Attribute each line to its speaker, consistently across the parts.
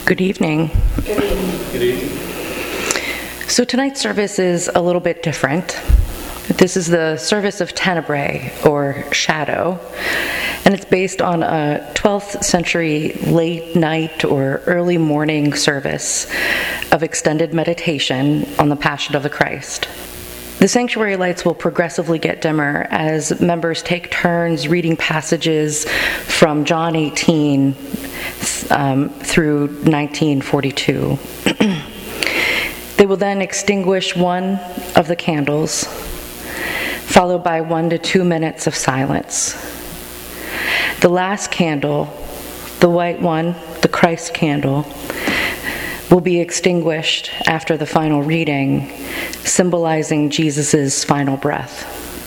Speaker 1: Good evening.
Speaker 2: Good evening.
Speaker 3: Good evening.
Speaker 1: So tonight's service is a little bit different. This is the service of Tenebrae, or shadow, and it's based on a 12th century late night or early morning service of extended meditation on the Passion of the Christ. The sanctuary lights will progressively get dimmer as members take turns reading passages from John 18 through 1942. They will then extinguish one of the candles, followed by 1 to 2 minutes of silence. The last candle, the white one, the Christ candle, will be extinguished after the final reading, symbolizing Jesus' final breath.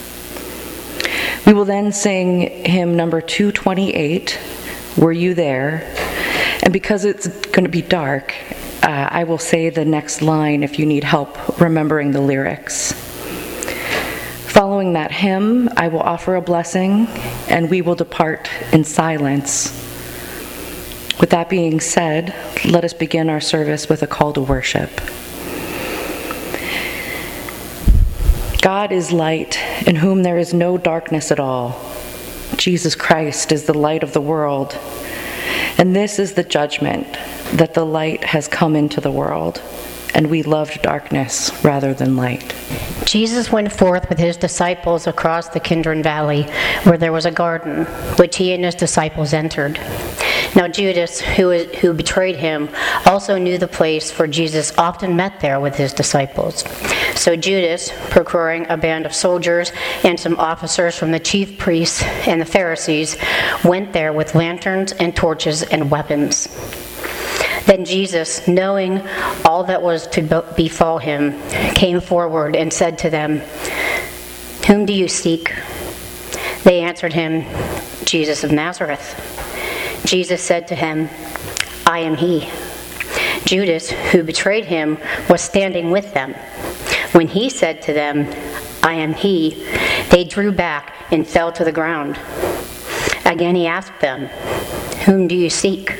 Speaker 1: We will then sing hymn number 228, Were You There? And because it's going to be dark, I will say the next line if you need help remembering the lyrics. Following that hymn, I will offer a blessing, and we will depart in silence. With that being said, let us begin our service with a call to worship. God is light, in whom there is no darkness at all. Jesus Christ is the light of the world, and this is the judgment, that the light has come into the world, and we loved darkness rather than light.
Speaker 2: Jesus went forth with his disciples across the Kidron Valley, where there was a garden, which he and his disciples entered. Now Judas, who betrayed him, also knew the place, for Jesus often met there with his disciples. So Judas, procuring a band of soldiers and some officers from the chief priests and the Pharisees, went there with lanterns and torches and weapons. Then Jesus, knowing all that was to befall him, came forward and said to them, "Whom do you seek?" They answered him, "Jesus of Nazareth." Jesus said to him, "I am he." Judas, who betrayed him, was standing with them. When he said to them, "I am he," they drew back and fell to the ground. Again he asked them, "Whom do you seek?"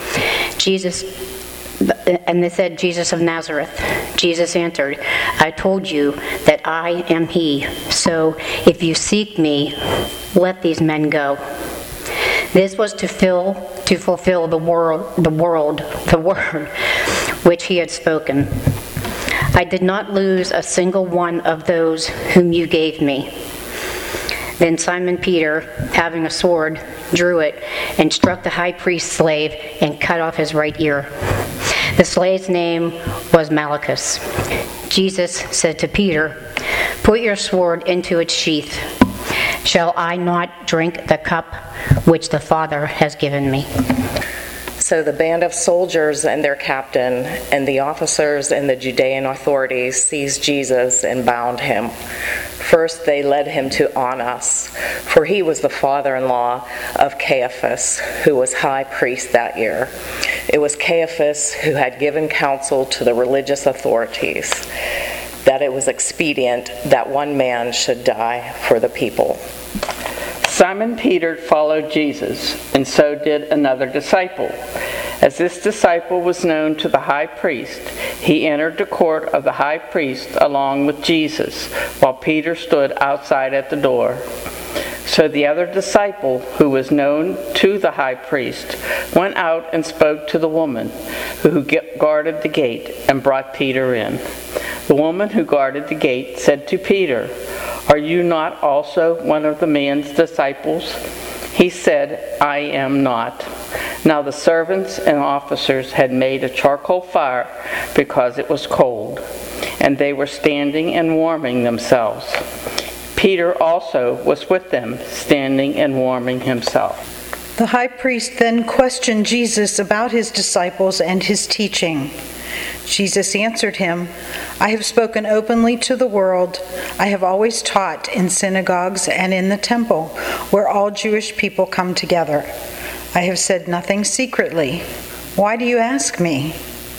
Speaker 2: And they said, "Jesus of Nazareth." Jesus answered, "I told you that I am he. So if you seek me, let these men go." This was to fulfill the word which he had spoken. "I did not lose a single one of those whom you gave me." Then Simon Peter, having a sword, drew it and struck the high priest's slave and cut off his right ear. The slave's name was Malchus. Jesus said to Peter, "Put your sword into its sheath. Shall I not drink the cup which the Father has given me?"
Speaker 4: So the band of soldiers and their captain and the officers and the Judean authorities seized Jesus and bound him. First they led him to Annas, for he was the father-in-law of Caiaphas, who was high priest that year. It was Caiaphas who had given counsel to the religious authorities that it was expedient that one man should die for the people.
Speaker 5: Simon Peter followed Jesus, and so did another disciple. As this disciple was known to the high priest, he entered the court of the high priest along with Jesus, while Peter stood outside at the door. So the other disciple, who was known to the high priest, went out and spoke to the woman who guarded the gate and brought Peter in. The woman who guarded the gate said to Peter, "Are you not also one of the man's disciples?" He said, "I am not." Now the servants and officers had made a charcoal fire because it was cold, and they were standing and warming themselves. Peter also was with them, standing and warming himself.
Speaker 6: The high priest then questioned Jesus about his disciples and his teaching. Jesus answered him, "I have spoken openly to the world. I have always taught in synagogues and in the temple, where all Jewish people come together. I have said nothing secretly. Why do you ask me?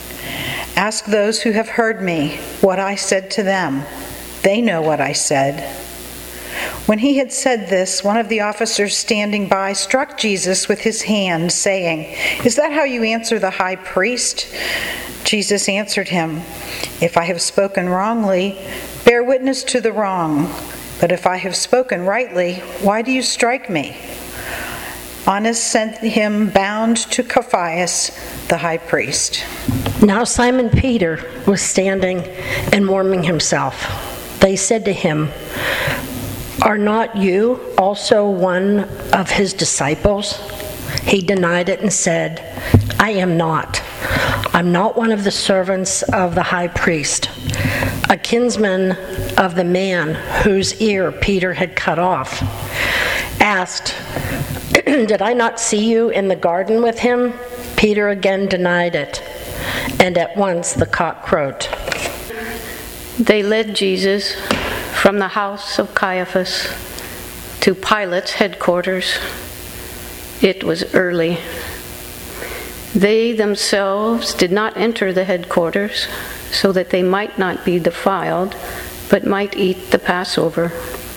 Speaker 6: Ask those who have heard me what I said to them. They know what I said." When he had said this, one of the officers standing by struck Jesus with his hand, saying, "Is that how you answer the high priest?" Jesus answered him, "If I have spoken wrongly, bear witness to the wrong. But if I have spoken rightly, why do you strike me?" Annas sent him bound to Caiaphas, the high priest.
Speaker 3: Now Simon Peter was standing and warming himself. They said to him, "Are not you also one of his disciples?" He denied it and said, "I am not. I'm not one of the servants of the high priest." A kinsman of the man whose ear Peter had cut off asked, "Did I not see you in the garden with him?" Peter again denied it, and at once the cock crowed.
Speaker 2: They led Jesus from the house of Caiaphas to Pilate's headquarters. It was early. They themselves did not enter the headquarters so that they might not be defiled, but might eat the Passover.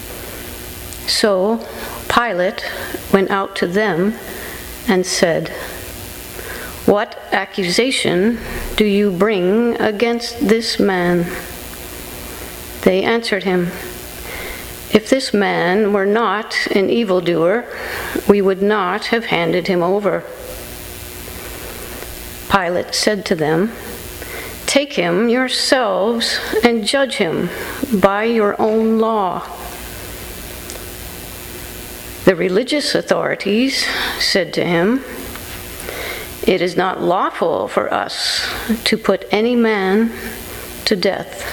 Speaker 2: So Pilate went out to them and said, "What accusation do you bring against this man?" They answered him, "If this man were not an evildoer, we would not have handed him over." Pilate said to them, "Take him yourselves and judge him by your own law." The religious authorities said to him, "It is not lawful for us to put any man to death."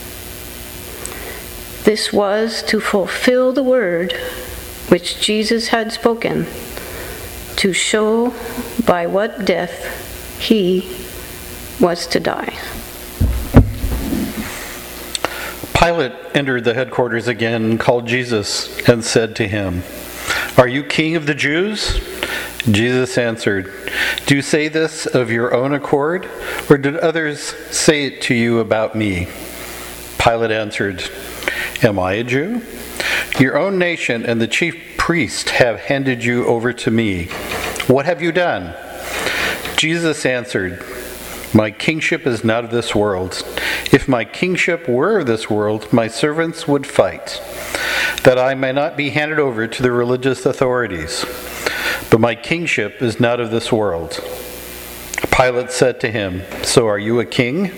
Speaker 2: This was to fulfill the word which Jesus had spoken, to show by what death he was to die.
Speaker 7: Pilate entered the headquarters again, called Jesus, and said to him, "Are you king of the Jews?" Jesus answered, "Do you say this of your own accord, or did others say it to you about me?" Pilate answered, "Am I a Jew? Your own nation and the chief priest have handed you over to me. What have you done?" Jesus answered, "My kingship is not of this world. If my kingship were of this world, my servants would fight, that I may not be handed over to the religious authorities. But my kingship is not of this world." Pilate said to him, "So are you a king?"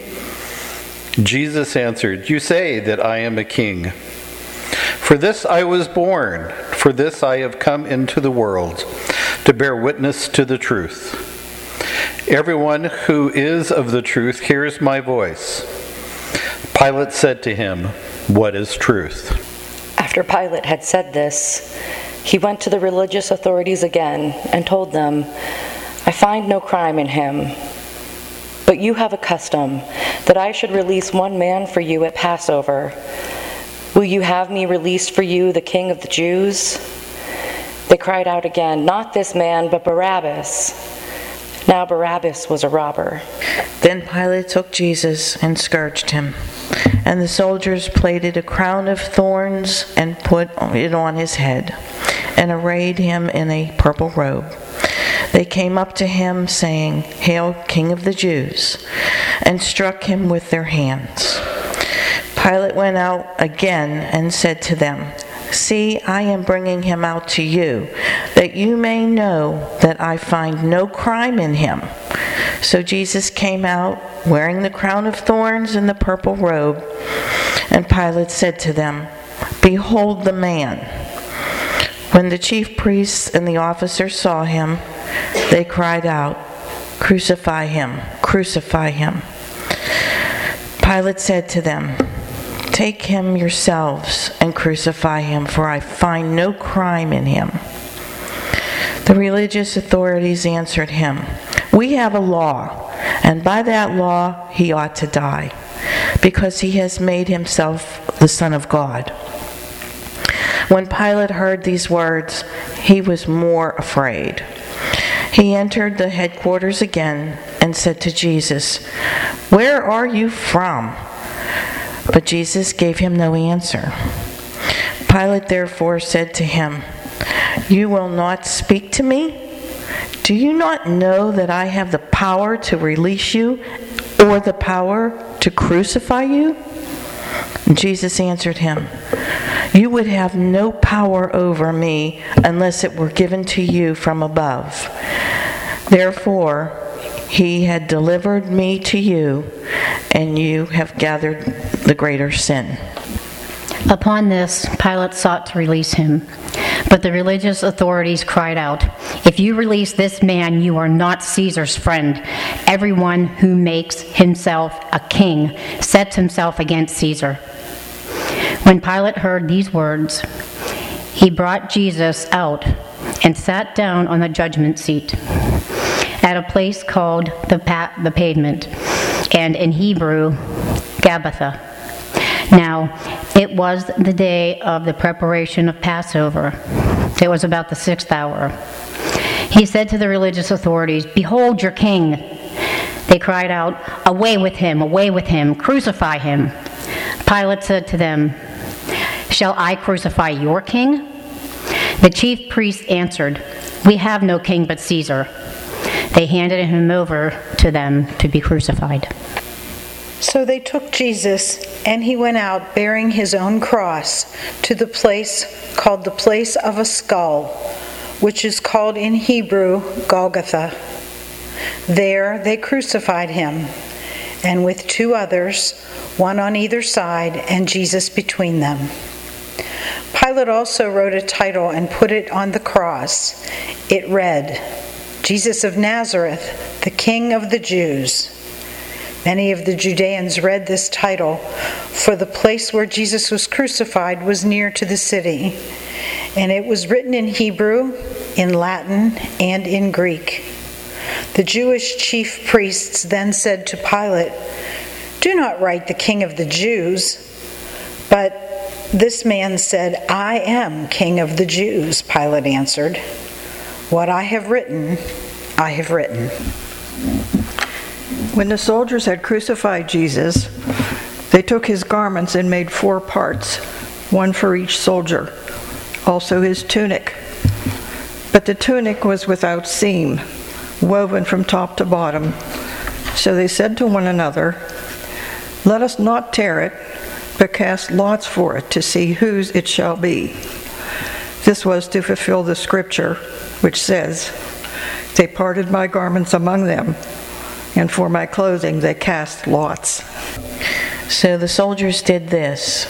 Speaker 7: Jesus answered, "You say that I am a king. For this I was born, for this I have come into the world, to bear witness to the truth. Everyone who is of the truth hears my voice." Pilate said to him, "What is truth?"
Speaker 1: After Pilate had said this, he went to the religious authorities again and told them, "I find no crime in him. But you have a custom that I should release one man for you at Passover. Will you have me released for you the King of the Jews?" They cried out again, "Not this man, but Barabbas." Now Barabbas was a robber.
Speaker 8: Then Pilate took Jesus and scourged him. And the soldiers plaited a crown of thorns and put it on his head, and arrayed him in a purple robe. They came up to him, saying, "Hail, King of the Jews," and struck him with their hands. Pilate went out again and said to them, "See, I am bringing him out to you, that you may know that I find no crime in him." So Jesus came out, wearing the crown of thorns and the purple robe. And Pilate said to them, "Behold the man." When the chief priests and the officers saw him, they cried out, "Crucify him! Crucify him!" Pilate said to them, "Take him yourselves and crucify him, for I find no crime in him." The religious authorities answered him, "We have a law, and by that law he ought to die, because he has made himself the Son of God." When Pilate heard these words, he was more afraid. He entered the headquarters again and said to Jesus, "Where are you from?" But Jesus gave him no answer. Pilate therefore said to him, "You will not speak to me? Do you not know that I have the power to release you or the power to crucify you?" And Jesus answered him, "You would have no power over me unless it were given to you from above. Therefore, he had delivered me to you, and you have gathered the greater sin."
Speaker 2: Upon this, Pilate sought to release him. But the religious authorities cried out, "If you release this man, you are not Caesar's friend. Everyone who makes himself a king sets himself against Caesar." When Pilate heard these words, he brought Jesus out and sat down on the judgment seat at a place called the Pavement, and in Hebrew, Gabbatha. Now, it was the day of the preparation of Passover. It was about the 6th hour. He said to the religious authorities, "Behold your king." They cried out, away with him, crucify him." Pilate said to them, "Shall I crucify your king?" The chief priests answered, "We have no king but Caesar." They handed him over to them to be crucified.
Speaker 6: So they took Jesus, and he went out bearing his own cross to the place called the Place of a Skull, which is called in Hebrew Golgotha. There they crucified him, and with 2 others, one on either side, and Jesus between them. Pilate also wrote a title and put it on the cross. It read, "Jesus of Nazareth, the King of the Jews." Many of the Judeans read this title, for the place where Jesus was crucified was near to the city, and it was written in Hebrew, in Latin, and in Greek. The Jewish chief priests then said to Pilate, "Do not write the King of the Jews." But this man said, "I am King of the Jews," Pilate answered. "What I have written, I have written."
Speaker 9: When the soldiers had crucified Jesus, they took his garments and made 4 parts, one for each soldier, also his tunic. But the tunic was without seam, woven from top to bottom. So they said to one another, "Let us not tear it, but cast lots for it to see whose it shall be." This was to fulfill the scripture, which says, "They parted my garments among them, and for my clothing they cast lots."
Speaker 8: So the soldiers did this.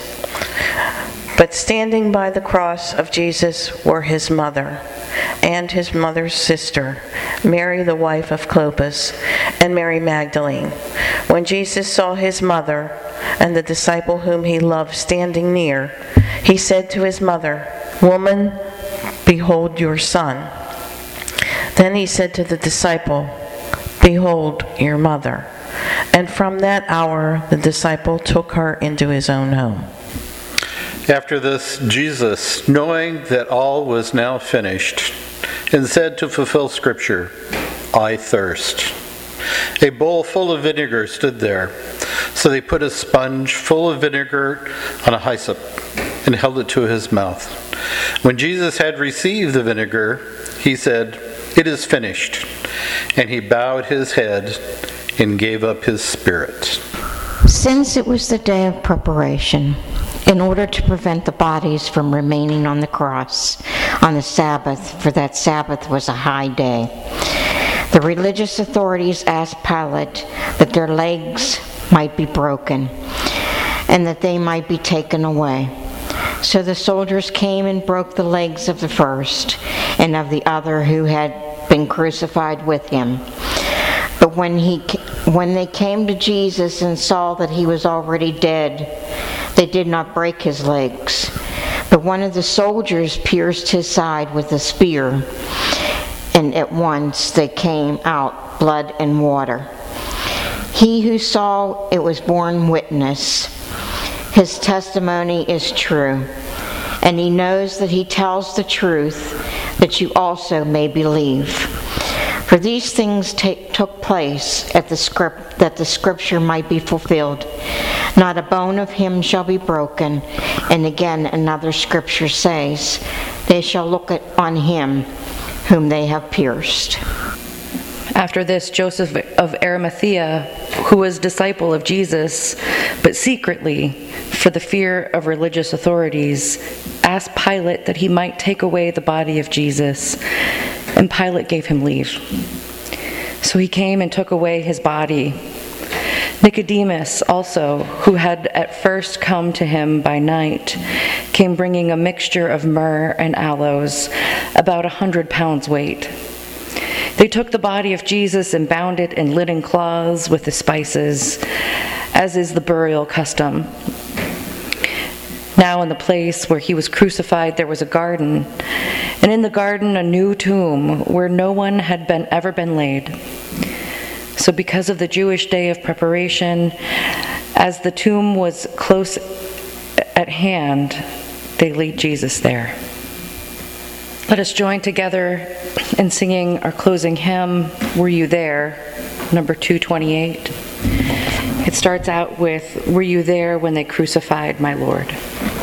Speaker 8: But standing by the cross of Jesus were his mother and his mother's sister, Mary the wife of Clopas, and Mary Magdalene. When Jesus saw his mother and the disciple whom he loved standing near, he said to his mother, "Woman, behold your son." Then he said to the disciple, "Behold your mother." And from that hour the disciple took her into his own home.
Speaker 7: After this, Jesus, knowing that all was now finished, and said to fulfill Scripture, "I thirst." A bowl full of vinegar stood there. So they put a sponge full of vinegar on a hyssop and held it to his mouth. When Jesus had received the vinegar, he said, "It is finished." And he bowed his head and gave up his spirit.
Speaker 10: Since it was the day of preparation, in order to prevent the bodies from remaining on the cross on the Sabbath, for that Sabbath was a high day, the religious authorities asked Pilate that their legs might be broken and that they might be taken away. So the soldiers came and broke the legs of the first and of the other who had been crucified with him. But when they came to Jesus and saw that he was already dead, they did not break his legs. But one of the soldiers pierced his side with a spear, and at once they came out blood and water. He who saw it was borne witness. His testimony is true, and he knows that he tells the truth, that you also may believe. For these things took place that the scripture might be fulfilled. Not a bone of him shall be broken. And again, another scripture says, they shall look on him whom they have pierced.
Speaker 1: After this, Joseph of Arimathea, who was disciple of Jesus, but secretly, for the fear of religious authorities, asked Pilate that he might take away the body of Jesus, and Pilate gave him leave. So he came and took away his body. Nicodemus also, who had at first come to him by night, came bringing a mixture of myrrh and aloes, about 100 pounds weight. They took the body of Jesus and bound it in linen cloths with the spices, as is the burial custom. Now in the place where he was crucified there was a garden, and in the garden a new tomb where no one had ever been laid. So because of the Jewish day of preparation, as the tomb was close at hand, they laid Jesus there. Let us join together in singing our closing hymn, Were You There, number 228. It starts out with, Were you there when they crucified my Lord?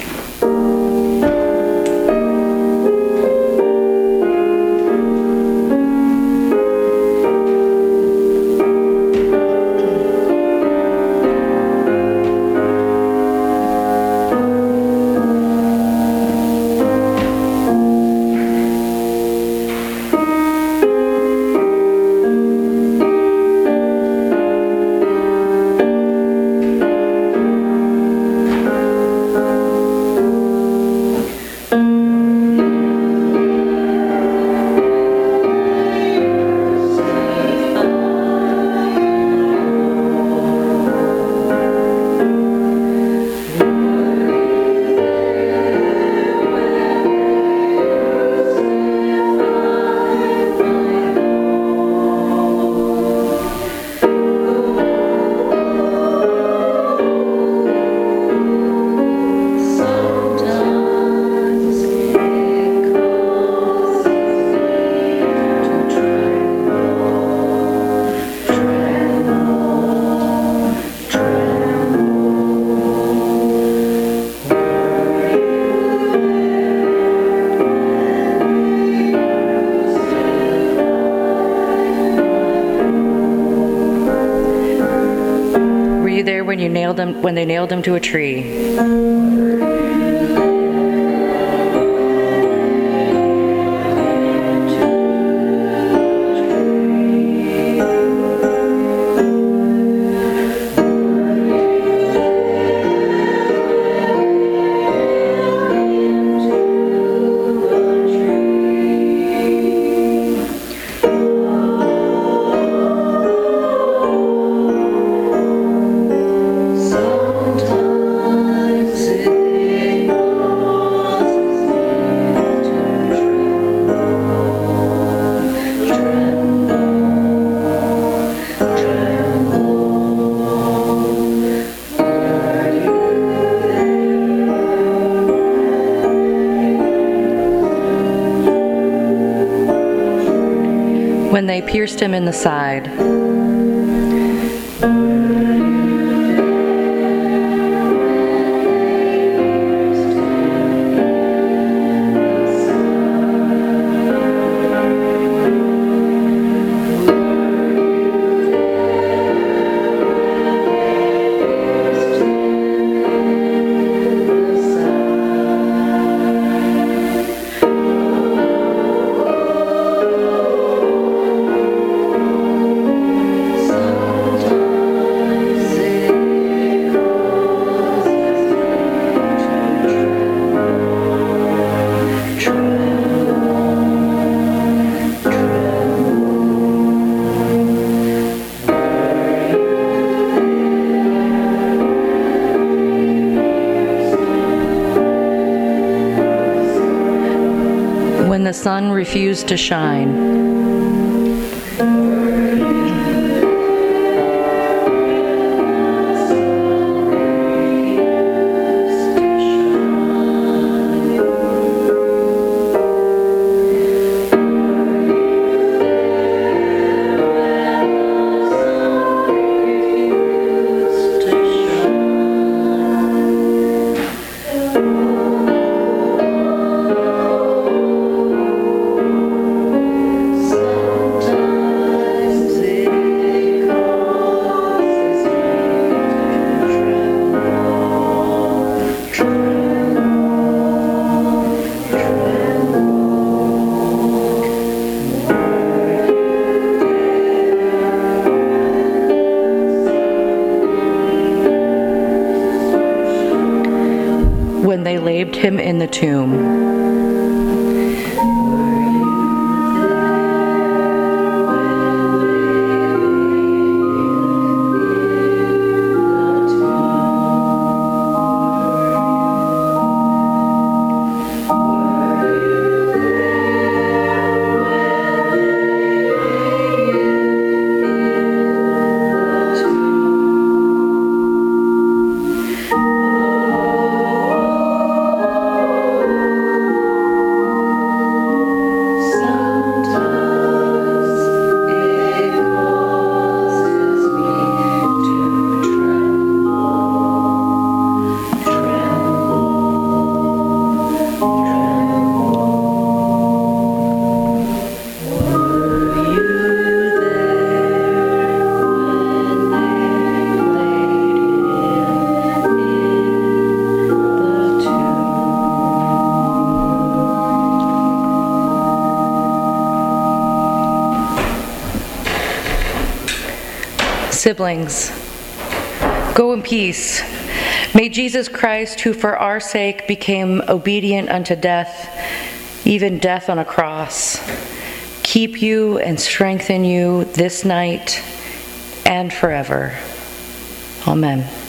Speaker 1: When they nailed him to a tree. When they pierced him in the side. When the sun refused to shine. when they laid him in the tomb. Siblings, go in peace. May Jesus Christ, who for our sake became obedient unto death, even death on a cross, keep you and strengthen you this night and forever. Amen.